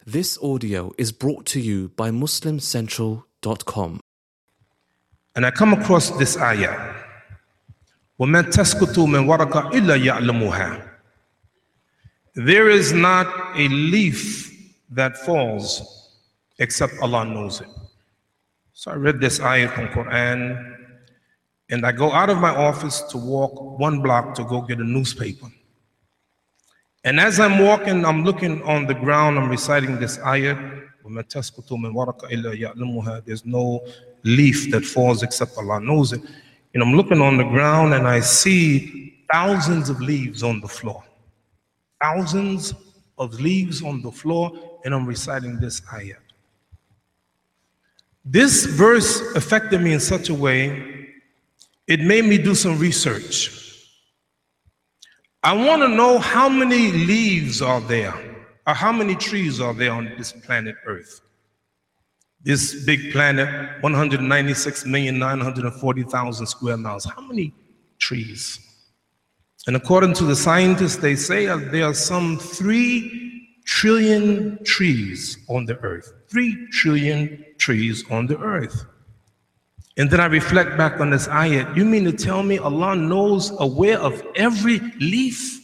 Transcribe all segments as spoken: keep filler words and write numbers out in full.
This audio is brought to you by Muslim Central dot com. And I come across this ayah. وَمَنْ تَسْقُطُ مِنْ وَرَقَ إِلَّا يَعْلَمُهَا. There is not a leaf that falls except Allah knows it. So I read this ayah from Quran, and I go out of my office to walk one block to go get a newspaper. And as I'm walking, I'm looking on the ground, I'm reciting this ayah. وَمَنْ تَسْقُطُ مِنْ وَرَقَ إِلَّا يَعْلَمُهَا. There's no leaf that falls except Allah knows it. And I'm looking on the ground and I see thousands of leaves on the floor. Thousands of leaves on the floor, and I'm reciting this ayah. This verse affected me in such a way, it made me do some research. I want to know how many leaves are there, or how many trees are there on this planet Earth. This big planet, one hundred ninety-six million nine hundred forty thousand square miles. How many trees? And according to the scientists, they say there are some three trillion trees on the earth. Three trillion trees on the earth. And then I reflect back on this ayat. You mean to tell me Allah knows, aware of every leaf?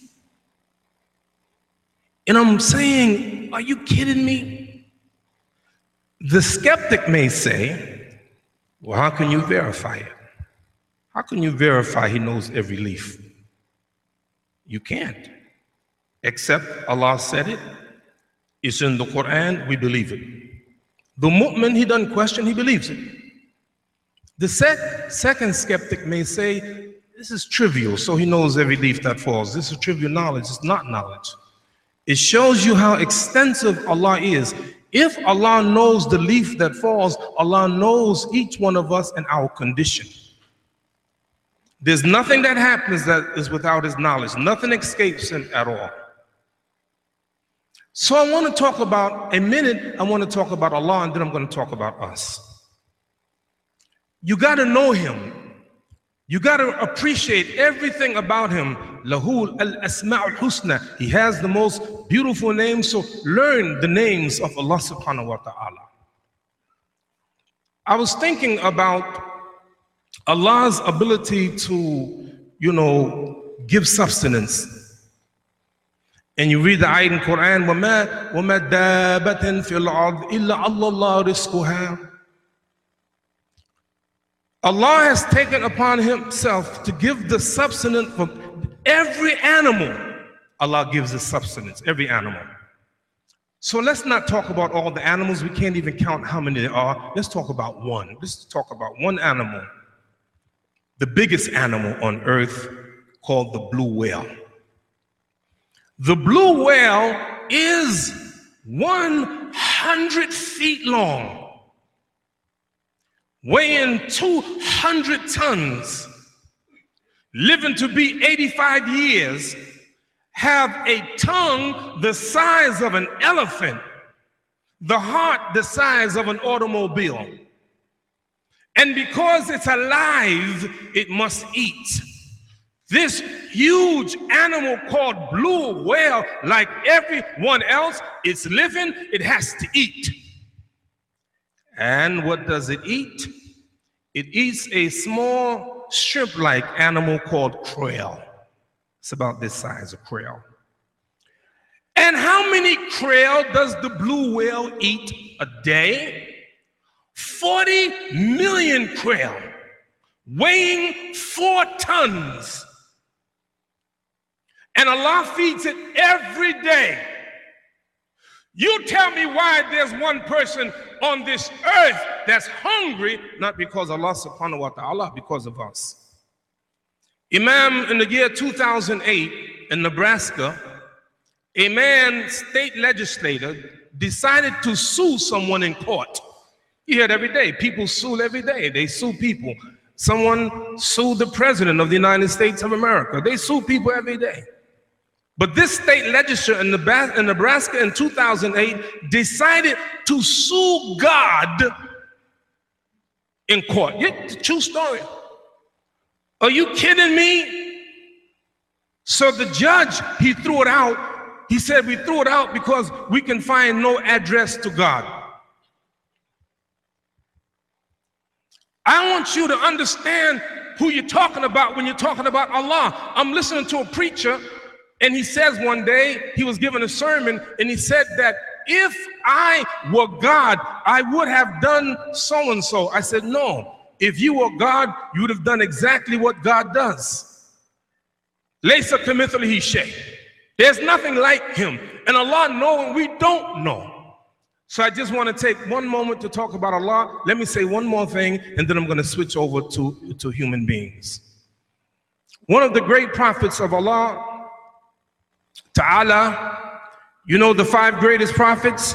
And I'm saying, are you kidding me? The skeptic may say, well, how can you verify it? How can you verify He knows every leaf? You can't. Except Allah said it. It's in the Quran, we believe it. The mu'min, he doesn't question, he believes it. The sec second skeptic may say, this is trivial, so he knows every leaf that falls. This is trivial knowledge, it's not knowledge. It shows you how extensive Allah is. If Allah knows the leaf that falls, Allah knows each one of us and our condition. There's nothing that happens that is without His knowledge. Nothing escapes Him at all. So I want to talk about, a minute, I want to talk about Allah, and then I'm going to talk about us. You got to know Him. You got to appreciate everything about Him. Lahul al-asma'ul husna. He has the most beautiful names, so learn the names of Allah subhanahu wa ta'ala. I was thinking about Allah's ability to, you know, give sustenance. And you read the ayat in Quran, وَمَا وَمَا دَابَةٍ فِي الْأَرْضِ إِلَّا اللَّهُ رِزْقُهَا. Allah has taken upon Himself to give the sustenance for every animal. Allah gives the sustenance, every animal. So let's not talk about all the animals. We can't even count how many there are. Let's talk about one. Let's talk about one animal. The biggest animal on earth, called the blue whale. The blue whale is one hundred feet long, weighing two hundred tons, living to be eighty-five years, have a tongue the size of an elephant, the heart the size of an automobile. And because it's alive, it must eat. This huge animal called blue whale, like everyone else, it's living, it has to eat. And what does it eat? It eats a small shrimp-like animal called krill. It's about this size, a krill. And how many krill does the blue whale eat a day? forty million krill, weighing four tons. And Allah feeds it every day. You tell me why there's one person on this earth that's hungry, not because Allah subhanahu wa ta'ala, because of us. Imam, in the year two thousand eight in Nebraska, a man, state legislator, decided to sue someone in court. You hear it every day. People sue every day. They sue people. Someone sued the president of the United States of America. They sue people every day. But this state legislature in Nebraska in two thousand eight decided to sue God in court. It's a true story. Are you kidding me? So the judge, he threw it out. He said we threw it out because we can find no address to God. I want you to understand who you're talking about when you're talking about Allah. I'm listening to a preacher, and he says one day, he was giving a sermon, and he said that if I were God, I would have done so-and-so. I said, no. If you were God, you would have done exactly what God does. Laysa kamithlihi shay. There's nothing like him. And Allah knows and we don't know. So I just want to take one moment to talk about Allah. Let me say one more thing, and then I'm going to switch over to, to human beings. One of the great prophets of Allah, Ta'ala, you know the five greatest prophets?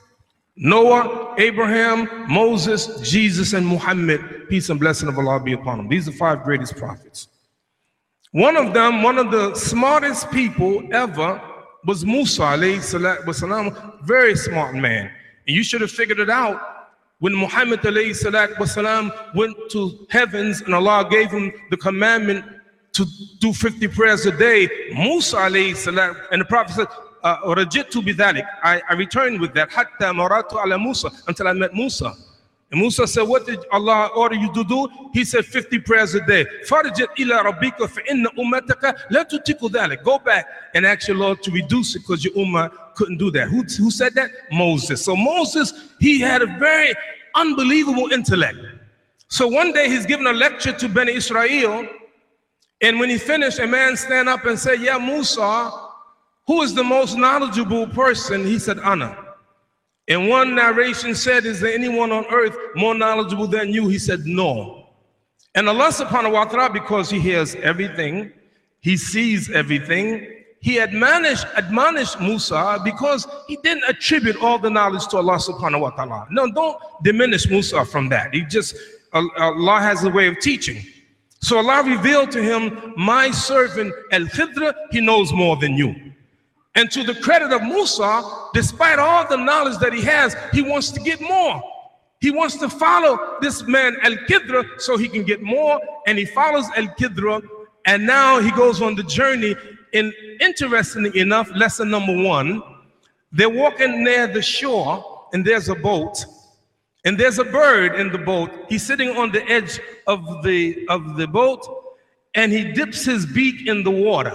Noah, Abraham, Moses, Jesus, and Muhammad. Peace and blessing of Allah be upon them. These are the five greatest prophets. One of them, one of the smartest people ever, was Musa alayhi salatu wasalam, very smart man. And you should have figured it out when Muhammad alayhi salatu wasalam went to heavens and Allah gave him the commandment to do fifty prayers a day. Musa alayhi salam, and the Prophet said, "Rajitu bidhalik." I, I returned with that. Hatta maratu ala Musa, until I met Musa. And Musa said, what did Allah order you to do? He said fifty prayers a day. Farjit ila rabbika fa inna ummataka la tutiku dhalik. Go back and ask your Lord to reduce it because your ummah couldn't do that. Who, who said that? Moses. So Moses, he had a very unbelievable intellect. So one day he's giving a lecture to Bani Israel, and when he finished, a man stand up and said, yeah, Musa, who is the most knowledgeable person? He said, Ana. And one narration said, is there anyone on earth more knowledgeable than you? He said, no. And Allah subhanahu wa ta'ala, because he hears everything, he sees everything, he admonished, admonished Musa because he didn't attribute all the knowledge to Allah subhanahu wa ta'ala. No, don't diminish Musa from that. He just, Allah has a way of teaching. So Allah revealed to him, my servant Al-Khidr, he knows more than you. And to the credit of Musa, despite all the knowledge that he has, he wants to get more. He wants to follow this man Al-Khidr so he can get more, and he follows Al-Khidr, and now he goes on the journey. And interestingly enough, lesson number one, they're walking near the shore, and there's a boat, and there's a bird in the boat. He's sitting on the edge of the, of the boat, and he dips his beak in the water.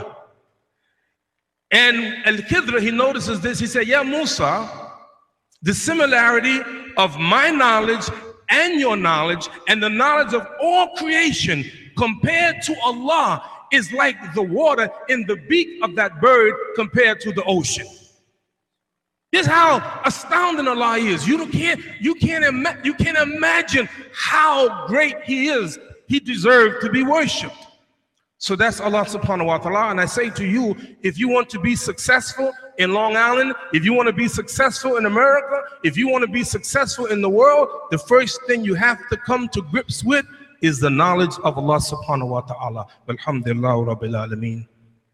And Al-Khidr, he notices this. He said, yeah, Musa, the similarity of my knowledge and your knowledge and the knowledge of all creation compared to Allah is like the water in the beak of that bird compared to the ocean. This is how astounding Allah is. You can't, you can't, ima- you can't imagine how great He is. He deserves to be worshipped. So that's Allah subhanahu wa ta'ala. And I say to you, if you want to be successful in Long Island, if you want to be successful in America, if you want to be successful in the world, the first thing you have to come to grips with is the knowledge of Allah subhanahu wa ta'ala. Alhamdulillah Rabbil Alameen.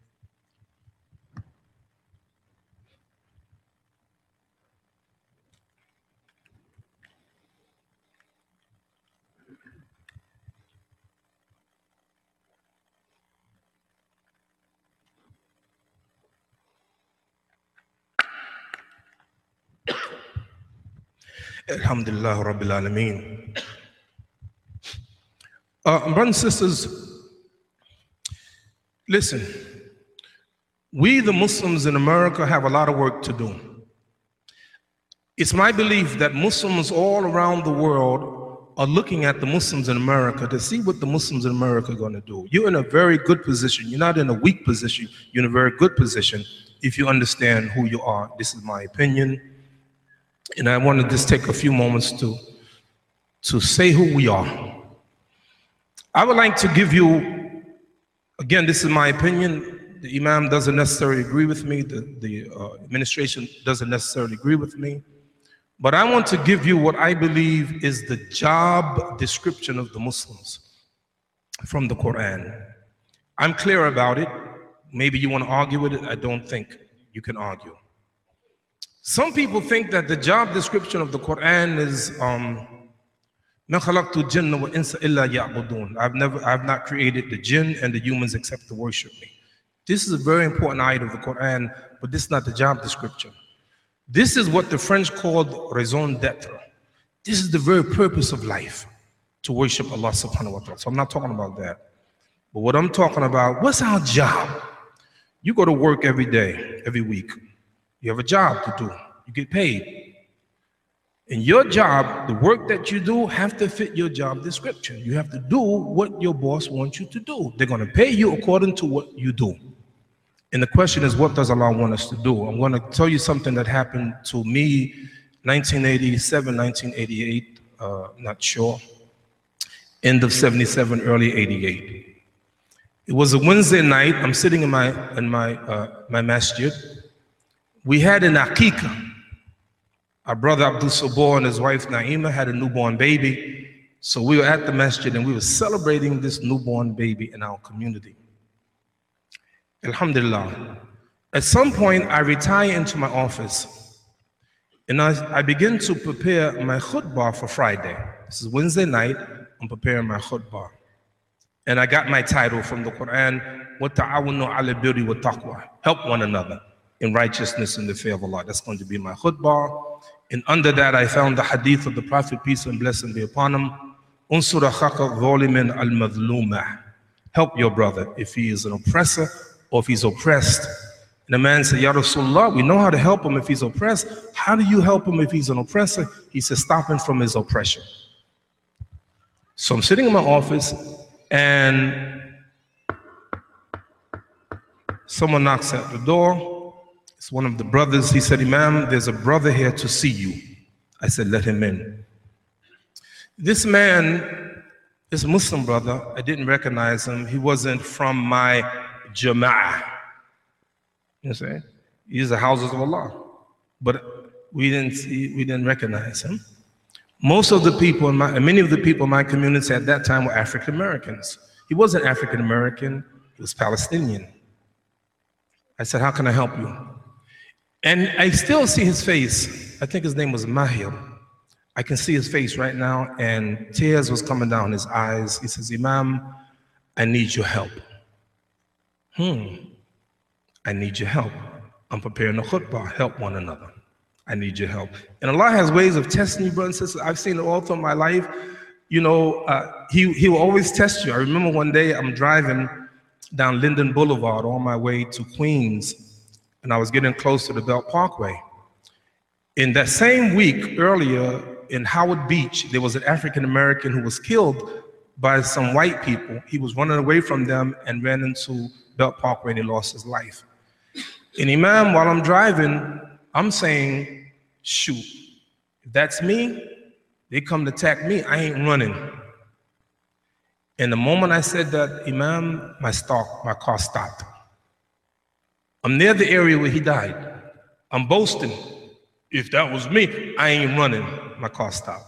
Alhamdulillah Rabbil Alameen. Uh, brothers and sisters, listen, we the Muslims in America have a lot of work to do. It's my belief that Muslims all around the world are looking at the Muslims in America to see what the Muslims in America are going to do. You're in a very good position. You're not in a weak position. You're in a very good position if you understand who you are. This is my opinion. And I want to just take a few moments to, to say who we are. I would like to give you, again, this is my opinion. The Imam doesn't necessarily agree with me. The, the uh, administration doesn't necessarily agree with me. But I want to give you what I believe is the job description of the Muslims from the Quran. I'm clear about it. Maybe you want to argue with it. I don't think you can argue. Some people think that the job description of the Quran is um, I've never, I've not created the jinn and the humans except to worship me. This is a very important ayat of the Quran, but this is not the job description. This is what the French called raison d'etre. This is the very purpose of life, to worship Allah subhanahu wa ta'ala. So I'm not talking about that. But what I'm talking about, what's our job? You go to work every day, every week. You have a job to do. You get paid. And your job, the work that you do, have to fit your job description. You have to do what your boss wants you to do. They're going to pay you according to what you do. And the question is, what does Allah want us to do? I'm going to tell you something that happened to me nineteen eighty-seven, nineteen eighty-eight, uh, not sure. End of seventy-seven, early eighty-eight. It was a Wednesday night. I'm sitting in my in my uh, my masjid. We had an aqiqah. Our brother Abdul Sabor and his wife Naima had a newborn baby. So we were at the masjid and we were celebrating this newborn baby in our community. Alhamdulillah. At some point, I retire into my office and I, I begin to prepare my khutbah for Friday. This is Wednesday night. I'm preparing my khutbah. And I got my title from the Quran, وَتَعَوُنُوا عَلَى الْبِرِّ وَالتَّقْوَى. Help one another in righteousness and the fear of Allah. That's going to be my khutbah. And under that, I found the hadith of the Prophet, peace and blessing be upon him. أُنصُرَ أَخَاكَ الظَّالِمَ الْمَظْلُومَ. Help your brother if he is an oppressor or if he's oppressed. And the man said, Ya Rasulullah, we know how to help him if he's oppressed. How do you help him if he's an oppressor? He said, stop him from his oppression. So I'm sitting in my office and someone knocks at the door. It's one of the brothers. He said, Imam, there's a brother here to see you. I said, let him in. This man is a Muslim brother. I didn't recognize him. He wasn't from my Jama'ah. You see? He's the houses of Allah. But we didn't see, we didn't recognize him. Most of the people in my, many of the people in my community at that time were African Americans. He wasn't African American, he was Palestinian. I said, how can I help you? And I still see his face. I think his name was Mahir. I can see his face right now, and tears was coming down his eyes. He says, Imam, I need your help. Hmm, I need your help. I'm preparing a khutbah, help one another. I need your help. And Allah has ways of testing you, brothers and sisters. I've seen it all through my life. You know, uh, he, he will always test you. I remember one day I'm driving down Linden Boulevard on my way to Queens, and I was getting close to the Belt Parkway. In that same week earlier in Howard Beach, there was an African American who was killed by some white people. He was running away from them and ran into Belt Parkway and he lost his life. And Imam, while I'm driving, I'm saying, shoot, if that's me, they come to attack me, I ain't running. And the moment I said that, Imam, my, stop, my car stopped. I'm near the area where he died. I'm boasting. If that was me, I ain't running. My car stopped.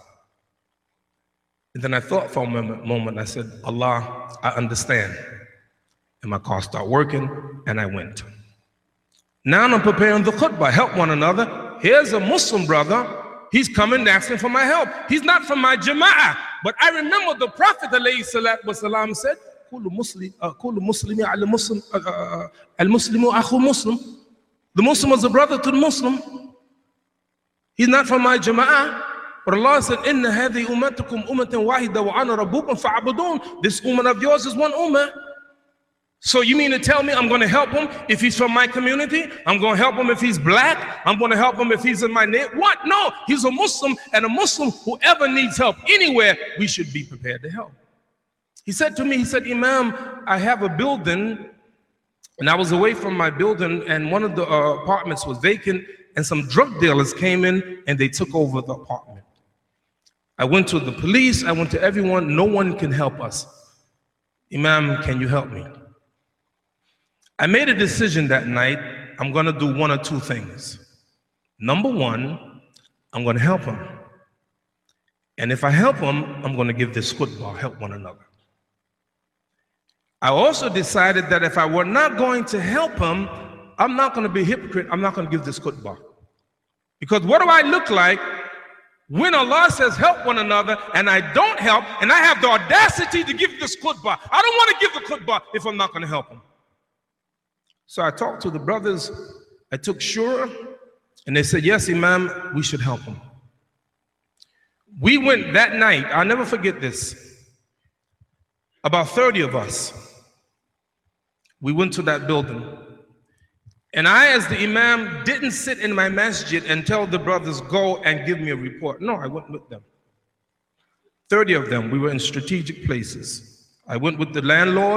And then I thought for a moment, moment I said, Allah, I understand. And my car started working, and I went. Now I'm preparing the khutbah, help one another. Here's a Muslim brother. He's coming asking for my help. He's not from my Jama'ah. But I remember the Prophet ﷺ said, Kullu Muslim, Kullu Muslimi al Muslim, al Muslimu akhu Muslim. The Muslim is a brother to the Muslim. He's not from my Jama'ah. But Allah said, Inna hadhi ummatukum ummatan wahida wa ana rabbukum fa'abudun. This ummah of yours is one ummah. So you mean to tell me I'm going to help him if he's from my community? I'm going to help him if he's black? I'm going to help him if he's in my name? What? No, he's a Muslim, and a Muslim, whoever needs help anywhere, we should be prepared to help. He said to me, he said, Imam, I have a building, and I was away from my building, and one of the uh, apartments was vacant, and some drug dealers came in, and they took over the apartment. I went to the police, I went to everyone, no one can help us. Imam, can you help me? I made a decision that night, I'm going to do one or two things. Number one, I'm going to help him. And if I help him, I'm going to give this khutbah, help one another. I also decided that if I were not going to help him, I'm not going to be a hypocrite, I'm not going to give this khutbah. Because what do I look like when Allah says help one another and I don't help, and I have the audacity to give this khutbah? I don't want to give the khutbah if I'm not going to help him. So I talked to the brothers. I took Shura, and they said, yes, Imam, we should help him. We went that night. I'll never forget this. About thirty of us. We went to that building. And I, as the Imam, didn't sit in my masjid and tell the brothers, go and give me a report. No, I went with them. thirty of them. We were in strategic places. I went with the landlord,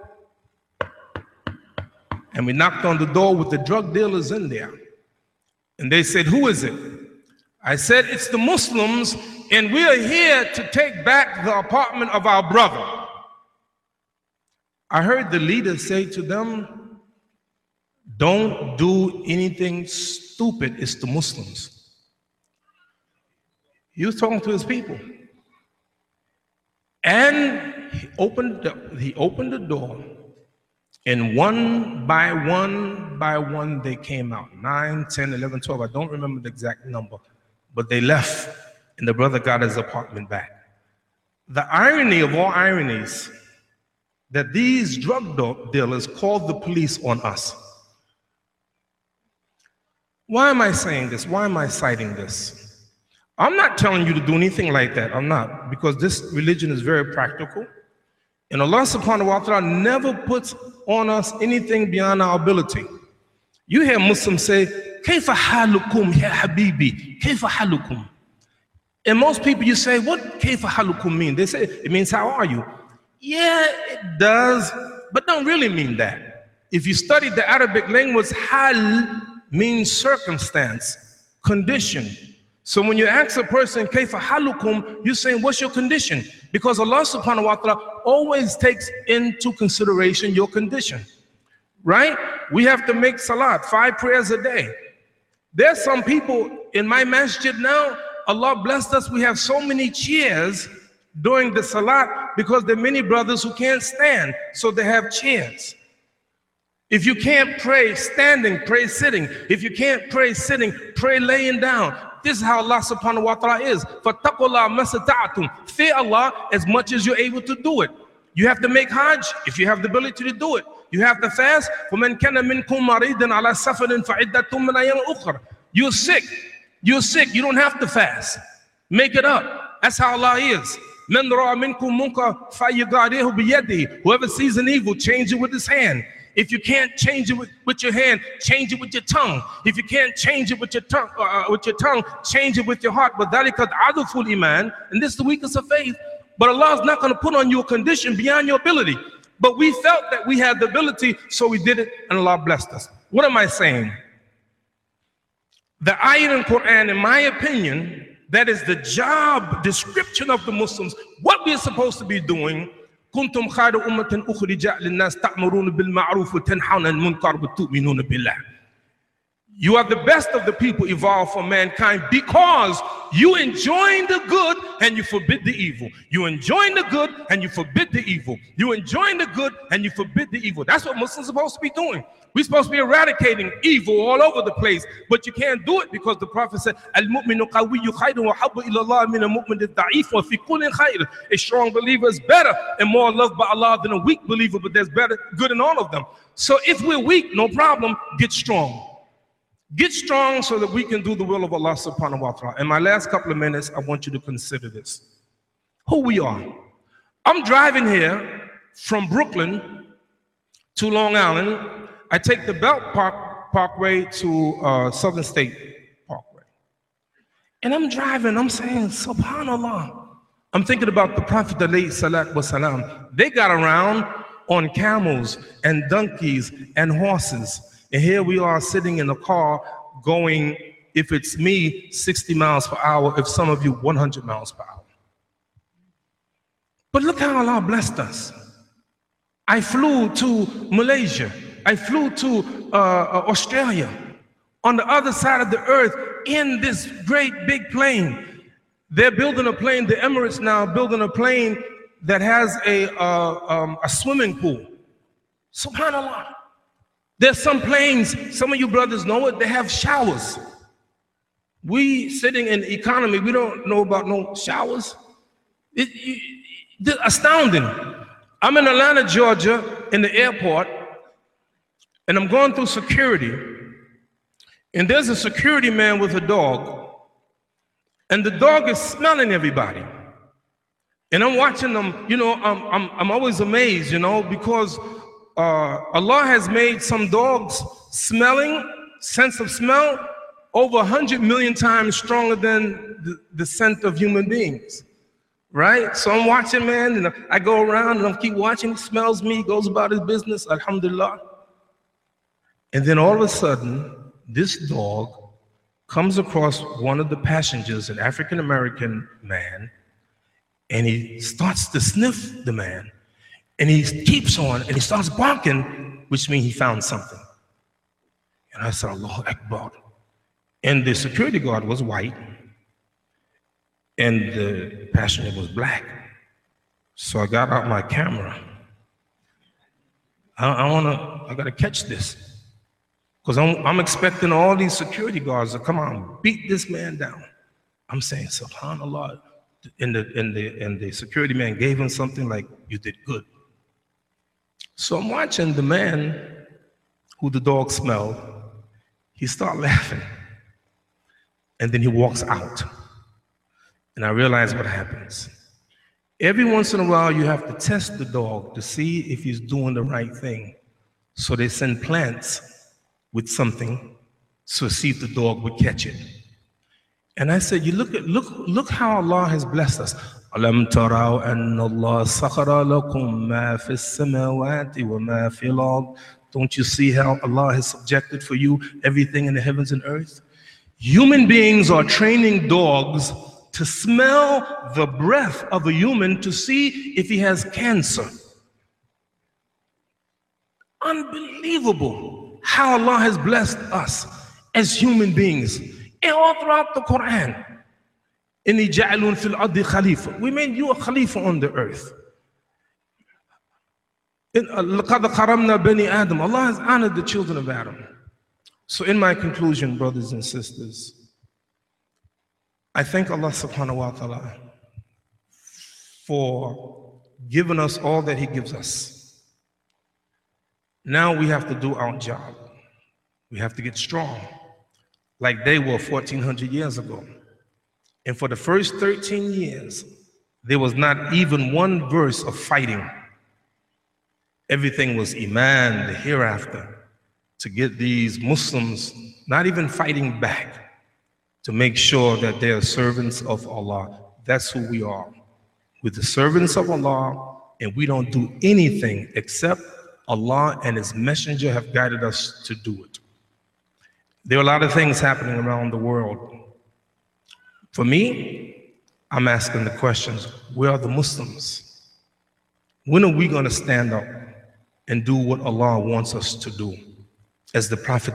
and we knocked on the door with the drug dealers in there. And they said, who is it? I said, it's the Muslims, and we are here to take back the apartment of our brother. I heard the leader say to them, don't do anything stupid. It's the Muslims. He was talking to his people. And he opened the, he opened the door, and one by one by one they came out. nine, ten, eleven, twelve. I don't remember the exact number, but they left, and the brother got his apartment back. The irony of all ironies, that these drug dealers called the police on us. Why am I saying this? Why am I citing this? I'm not telling you to do anything like that. I'm not, because this religion is very practical. And Allah subhanahu wa ta'ala never puts on us anything beyond our ability. You hear Muslims say, Kayfa halukum ya habibi, Kayfa halukum. And most people, you say, what Kayfa halukum mean? They say, it means how are you? Yeah, it does, but don't really mean that. If you study the Arabic language, hal means circumstance, condition. So when you ask a person, Kayfa halukum, you're saying, what's your condition? Because Allah subhanahu wa ta'ala always takes into consideration your condition, right? We have to make salat, five prayers a day. There's some people in my masjid now, Allah blessed us, we have so many chairs during the salat because there are many brothers who can't stand, so they have chairs. If you can't pray standing, pray sitting. If you can't pray sitting, pray laying down. This is how Allah subhanahu wa ta'ala is. فَاتَّقُوا مَسَتَعْتُمْ. Fear Allah as much as you're able to do it. You have to make hajj if you have the ability to do it. You have to fast. وَمَنْ كَانَ مِنْكُمْ مَرِيدًا عَلَى سَفَرٍ فَعِدَّةٌ مِنْ أَيَّامٍ أُخْرَى. You're sick. You're sick. You don't have to fast. Make it up. That's how Allah is. مَنْ رَأَى مِنْكُمْ مُنْكَرًا فَلْيُغَيِّرْهُ بِيَدِهِ. Whoever sees an evil, change it with his hand. If you can't change it with, with your hand, change it with your tongue. If you can't change it with your tongue, uh, with your tongue, change it with your heart. But that is aduful iman, and this is the weakness of faith. But Allah is not going to put on you a condition beyond your ability. But we felt that we had the ability, so we did it, and Allah blessed us. What am I saying? The ayat in Quran, in my opinion, that is the job description of the Muslims. What we're supposed to be doing. كنتم خير أمة أخرجت للناس تأمرون بالمعروف وتنهون عن المنكر وتؤمنون بالله. You are the best of the people evolved for mankind because you enjoin the good and you forbid the evil. You enjoin the good and you forbid the evil. You enjoin the good and you forbid the evil. That's what Muslims are supposed to be doing. We're supposed to be eradicating evil all over the place, but you can't do it because the Prophet said, "Al-mu'minu qawiyyu khayrun wa habbu ila Allah min al-mu'min ad-da'if wa fi kullin khayr." A strong believer is better and more loved by Allah than a weak believer, but there's better good in all of them. So if we're weak, no problem, get strong. Get strong so that we can do the will of Allah subhanahu wa ta'ala. In my last couple of minutes, I want you to consider this. Who we are. I'm driving here from Brooklyn to Long Island. I take the Belt Park Parkway to uh, Southern State Parkway. And I'm driving, I'm saying, subhanallah. I'm thinking about the Prophet alayhi salatu wasalam. They got around on camels and donkeys and horses. And here we are sitting in a car going, if it's me, sixty miles per hour, if some of you, one hundred miles per hour. But look how Allah blessed us. I flew to Malaysia. I flew to uh, Australia. On the other side of the earth, in this great big plane. They're building a plane, the Emirates now building a plane that has a, uh, um, a swimming pool. SubhanAllah. There's some planes, some of you brothers know it, they have showers. We sitting in economy, we don't know about no showers. It, it, it, astounding. I'm in Atlanta, Georgia, in the airport, And I'm going through security, and there's a security man with a dog, and the dog is smelling everybody. And I'm watching them, you know, I'm, I'm, I'm always amazed, you know, because uh, Allah has made some dogs smelling, sense of smell, over one hundred million times stronger than the, the scent of human beings, right? So I'm watching, man, and I go around and I keep watching, he smells me, he goes about his business, alhamdulillah. And then all of a sudden, this dog comes across one of the passengers, an African-American man, and he starts to sniff the man, and he keeps on, and he starts barking, which means he found something. And I said, Allahu Akbar. And the security guard was white, and the passenger was black. So I got out my camera. I, I wanna, I gotta catch this. Because I'm, I'm expecting all these security guards to come out and beat this man down. I'm saying, subhanAllah. And the, and, the, and the security man gave him something like, you did good. So I'm watching the man who the dog smelled. He started laughing. And then he walks out. And I realize what happens. Every once in a while, you have to test the dog to see if he's doing the right thing. So they send plants with something to see if the dog would catch it. And I said, you look at look look how Allah has blessed us. Alam taraw anna Allah sakhara lakum ma fis samawati wa ma fil ard. Don't you see how Allah has subjected for you everything in the heavens and earth? Human beings are training dogs to smell the breath of a human to see if he has cancer. Unbelievable how Allah has blessed us as human beings. And all throughout the Quran, إِنِّي جَعَلٌ فِي الْأَرْضِ خَلِيفَةً. We made you a Khalifa on the earth. لَقَدْ قَرَمْنَا بَنِي آدَمَ. Allah has honored the children of Adam. So in my conclusion, brothers and sisters, I thank Allah subhanahu wa ta'ala for giving us all that He gives us. Now we have to do our job. We have to get strong, like they were fourteen hundred years ago. And for the first thirteen years, there was not even one verse of fighting. Everything was Iman, the hereafter, to get these Muslims not even fighting back, to make sure that they are servants of Allah. That's who we are. We're the servants of Allah, and we don't do anything except Allah and His messenger have guided us to do it. There are a lot of things happening around the world. For me, I'm asking the questions, where are the Muslims? When are we going to stand up and do what Allah wants us to do? As the Prophet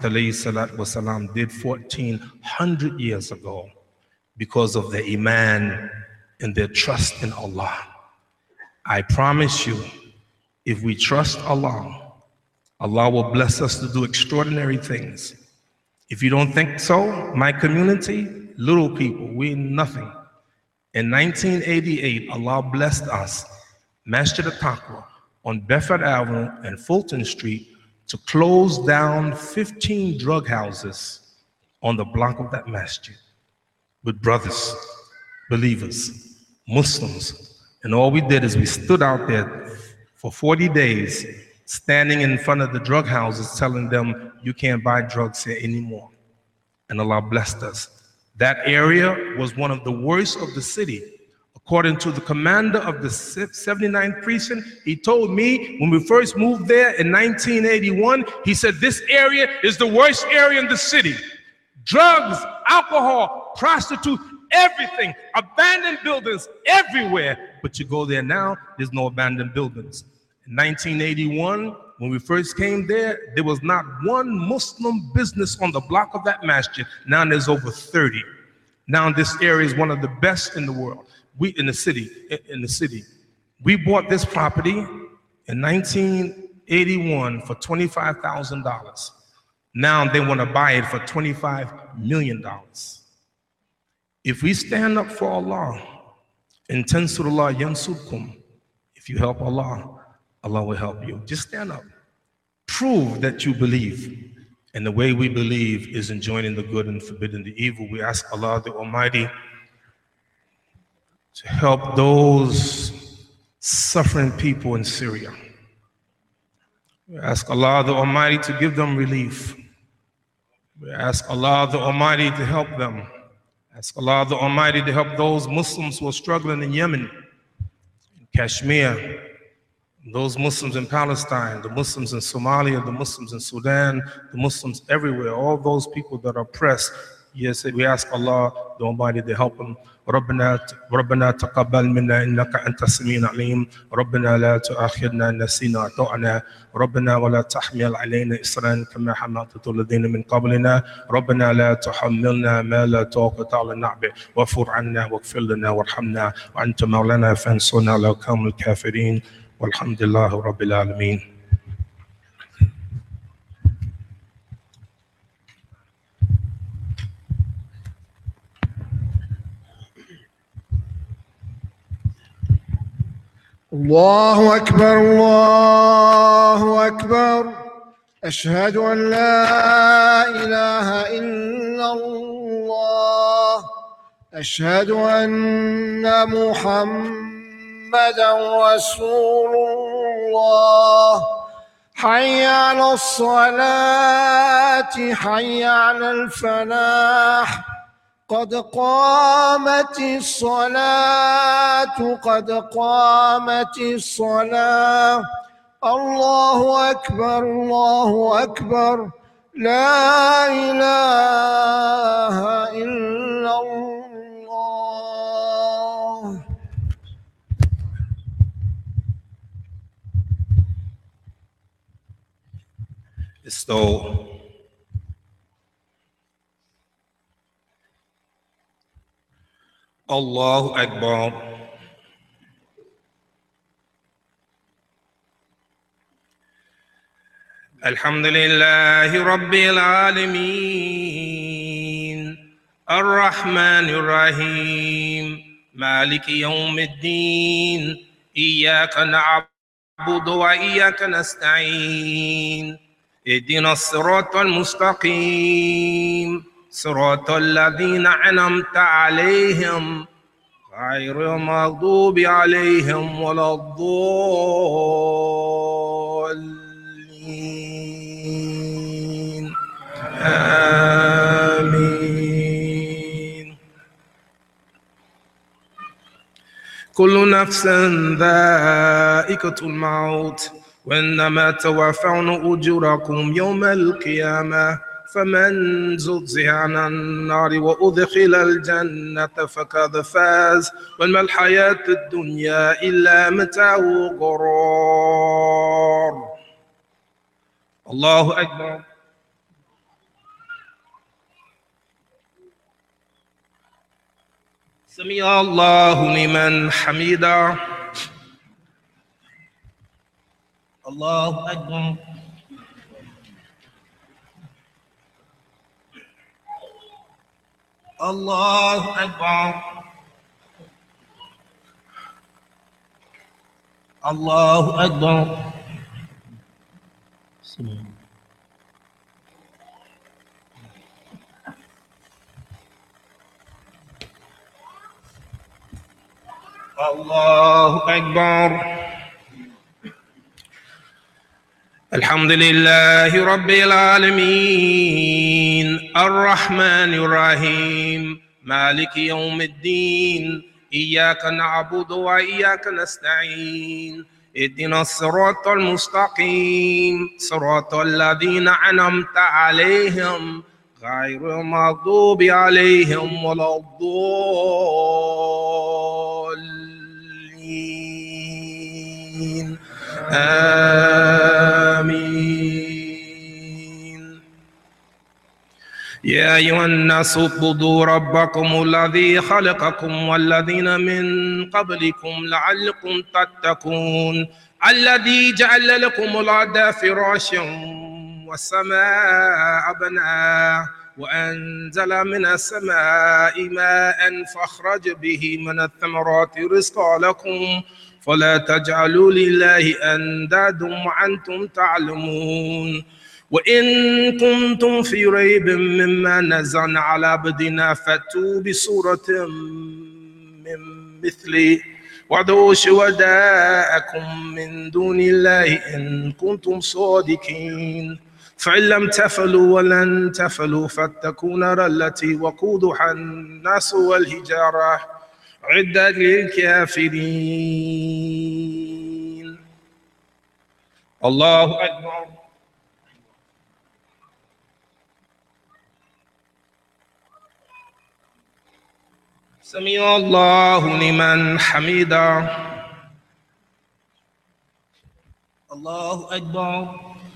ﷺ did fourteen hundred years ago, because of their Iman and their trust in Allah. I promise you, if we trust Allah, Allah will bless us to do extraordinary things. If you don't think so, my community, little people, we're nothing. In nineteen eighty-eight, Allah blessed us, Masjid al-Taqwa, on Bedford Avenue and Fulton Street, to close down fifteen drug houses on the block of that masjid with brothers, believers, Muslims. And all we did is we stood out there for forty days, standing in front of the drug houses, telling them, you can't buy drugs here anymore. And Allah blessed us. That area was one of the worst of the city. According to the commander of the seventy-ninth precinct, he told me when we first moved there in nineteen eighty-one, he said, this area is the worst area in the city. Drugs, alcohol, prostitutes, everything, abandoned buildings everywhere. But you go there now, there's no abandoned buildings. In nineteen eighty-one, when we first came there, there was not one Muslim business on the block of that masjid. Now there's over thirty. Now this area is one of the best in the world. We in the city, in the city. We bought this property in nineteen eighty-one for twenty-five thousand dollars. Now they want to buy it for twenty-five million dollars. If we stand up for Allah, in tansurullah yansurkum, if you help Allah, Allah will help you. Just stand up. prove that you believe. And the way we believe is in joining the good and forbidding the evil. We ask Allah the Almighty to help those suffering people in Syria. We ask Allah the Almighty to give them relief. We ask Allah the Almighty to help them. Ask Allah the Almighty to help those Muslims who are struggling in Yemen, in Kashmir, those Muslims in Palestine, the Muslims in Somalia, the Muslims in Sudan, the Muslims everywhere, all those people that are oppressed. Yes, we ask Allah the Almighty to help them. ربنا ربنا تقبل منا إنك أنت السميع العليم ربنا لا تؤاخذنا إن نسينا أخطأنا ربنا ولا تحمل علينا إصرا كما حملته الذين من قبلنا ربنا لا تحملنا ما لا طاقة لنا به واعف عنا واغفر لنا وارحمنا وأنت مولانا فانصرنا على القوم الكافرين والحمد لله رب العالمين. الله أكبر الله أكبر أشهد أن لا إله إلا الله أشهد أن محمدا رسول الله حي على الصلاة حي على الفلاح قد قامت الصلاة قد قامت الصلاة الله أكبر الله أكبر لا إله إلا الله. استووا. الله أكبر. الحمد لله رب العالمين الرحمن الرحيم مالك يوم الدين إياك نعبد وإياك نستعين اهدنا الصراط المستقيم صراط الذين أنعمت عليهم غير المغضوب عليهم ولا الضالين آمين. كل نفس ذائقة الموت وإنما توفون أجوركم يوم القيامة فمن زحزح عن النار وأدخل الجنة فقد فاز وما الحياة الدنيا إلا متاع الغرور. الله أكبر. سمع الله لمن حمده. الله أكبر. الله أكبر. الله أكبر. الله أكبر. الحمد لله رب العالمين الرحمن الرحيم مالك يوم الدين إياك نعبد وإياك نستعين اهدنا الصراط المستقيم صراط الذين أنعمت عليهم غير المغضوب عليهم ولا الضالين آمين. يا أيها الناس اعبدوا ربكم الذي خلقكم والذين من قبلكم لعلكم تتقون الذي جعل لكم الأرض فراشا والسماء بناء وأنزل من السماء ماء فأخرج به من الثمرات رزقا لكم فلا تجعلوا لله أندادا وأنتم تعلمون وإن كنتم في ريب مما نزلنا على عبدنا فأتوا بسورة من مثله وادعوا شهداءكم من دون الله إن كنتم صادقين فإن لم تفعلوا ولن تفعلوا فاتقوا نارا التي وقودها الناس والحجارة أعدت للكافرين. الله أكبر. سمع الله لمن حمده. الله أكبر.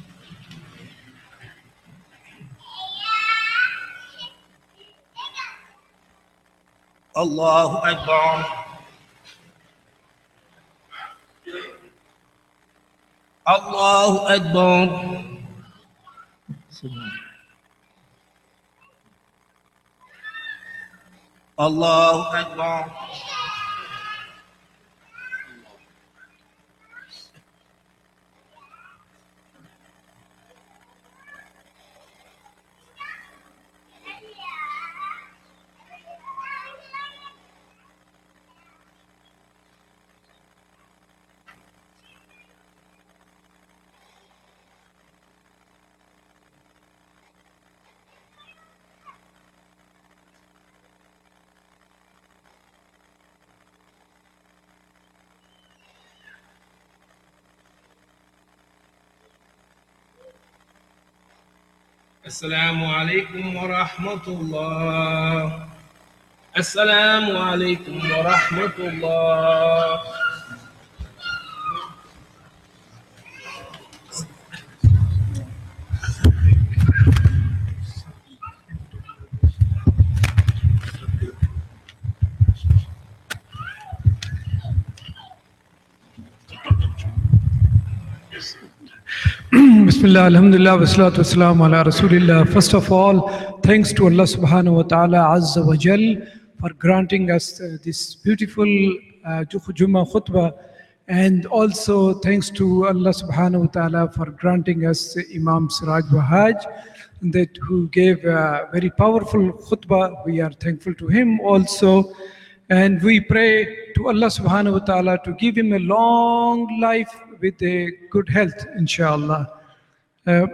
الله أكبر. الله أكبر. الله أكبر. السلام عليكم ورحمة الله. السلام عليكم ورحمة الله. Bismillah, alhamdulillah, wassalatu wassalamu ala rasulillah. First of all, thanks to Allah subhanahu wa ta'ala azza wa jal for granting us uh, this beautiful uh, Jummah khutbah, and also thanks to Allah subhanahu wa ta'ala for granting us Imam Siraj Wahaj, that who gave a very powerful khutbah. We are thankful to him also, and we pray to Allah subhanahu wa ta'ala to give him a long life with a good health, inshallah. Uh,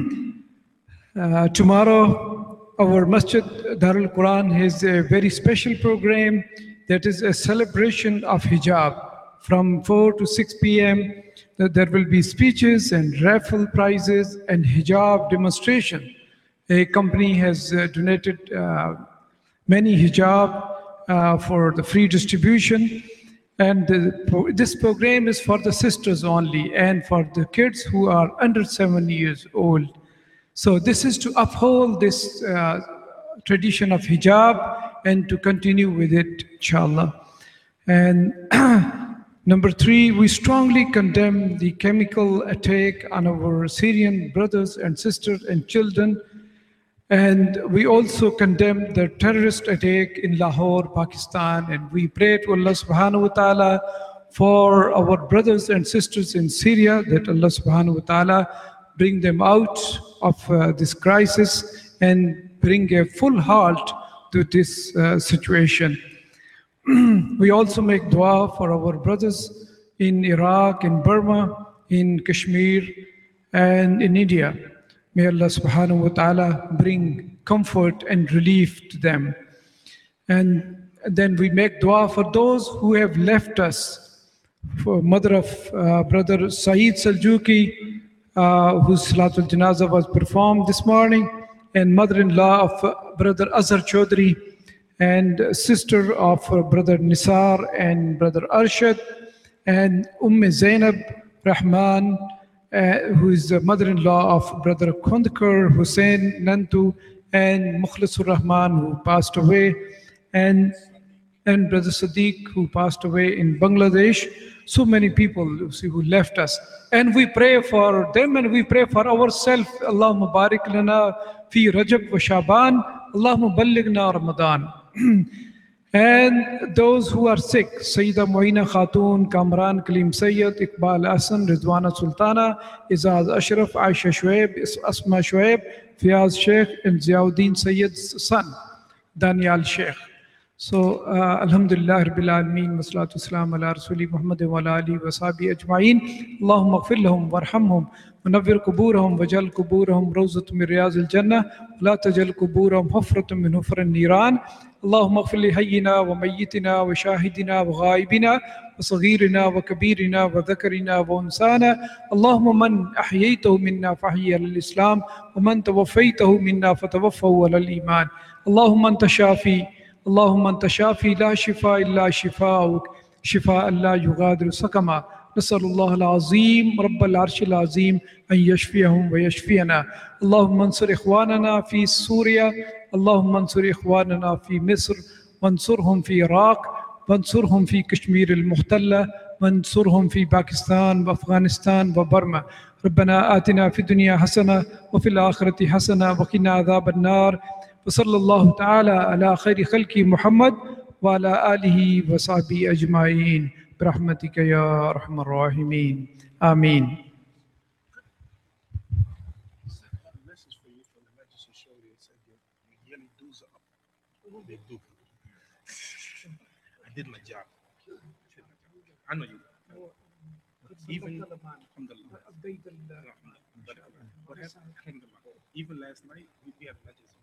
uh, tomorrow, our Masjid Darul Quran has a very special program that is a celebration of hijab. From four to six p m there will be speeches and raffle prizes and hijab demonstration. A company has uh, donated uh, many hijab uh, for the free distribution. And the, this program is for the sisters only and for the kids who are under seven years old. So this is to uphold this uh, tradition of hijab and to continue with it, inshallah. And number three, we strongly condemn the chemical attack on our Syrian brothers and sisters and children. And we also condemn the terrorist attack in Lahore, Pakistan, and we pray to Allah subhanahu wa ta'ala for our brothers and sisters in Syria, that Allah subhanahu wa ta'ala bring them out of uh, this crisis and bring a full halt to this uh, situation. We also make dua for our brothers in Iraq, in Burma, in Kashmir, and in India. May Allah subhanahu wa ta'ala bring comfort and relief to them. And then we make dua for those who have left us. For mother of uh, brother Saeed Saljuki, uh, whose Salatul Janazah was performed this morning, and mother-in-law of uh, brother Azhar Chaudhry, and sister of uh, brother Nisar and brother Arshad, and Umm Zainab Rahman, Uh, who is the mother-in-law of brother Khundkar Hussein Nantu, and Mukhlisur Rahman, who passed away, and and Brother Sadiq, who passed away in Bangladesh. So many people you see, who left us. And we pray for them and we pray for ourselves. Allahumma barik lana fi Rajab wa Shaban. Allahumma ballighna Ramadan. And those who are sick, Sayyida Muina Khatun, Kamran Kalim Sayyid, Iqbal Hassan, Rizwana Sultana, Izaz Ashraf, Aisha Shuaib, Asma Shuaib, Fiaz Sheikh, and Ziauddin Sayyid's son, Daniel Sheikh. So, uh, Alhamdulillah, Rabbil Alameen, Wassalatu Wassalam ala Rasuli Muhammad wa ala alihi wa sahbihi ajma'in. Allahumma ighfir lahum warhamhum ونور قبورهم وجل قبورهم روضة من رياض الجنة لا تجل قبورهم حفرة من حفر النيران. اللهم اغفر لحينا وميتنا وشاهدنا وغائبنا وصغيرنا وكبيرنا وذكرنا وأنثانا. اللهم من أحييته منا فأحيي على الإسلام ومن توفيته منا فتوفه على الإيمان. اللهم أنت شافي اللهم أنت شافي لا شفاء إلا شفاءك شفاء لا يغادر سقما. نسأل الله العظيم رب العرش العظيم أن يشفيهم ويشفينا. اللهم انصر إخواننا في سوريا، اللهم انصر إخواننا في مصر، وانصرهم في العراق، وانصرهم في كشمير المحتلة، وانصرهم في باكستان وأفغانستان وبرما. ربنا آتنا في الدنيا حسنة وفي الآخرة حسنة وقنا عذاب النار. وصلى الله تعالى على خير خلق محمد وعلى آله وصحبه أجمعين برحمتك يا أرحم الراحمين آمين. I did my job. I know you. Even, alhamdulillah. But, but, even last night, we had a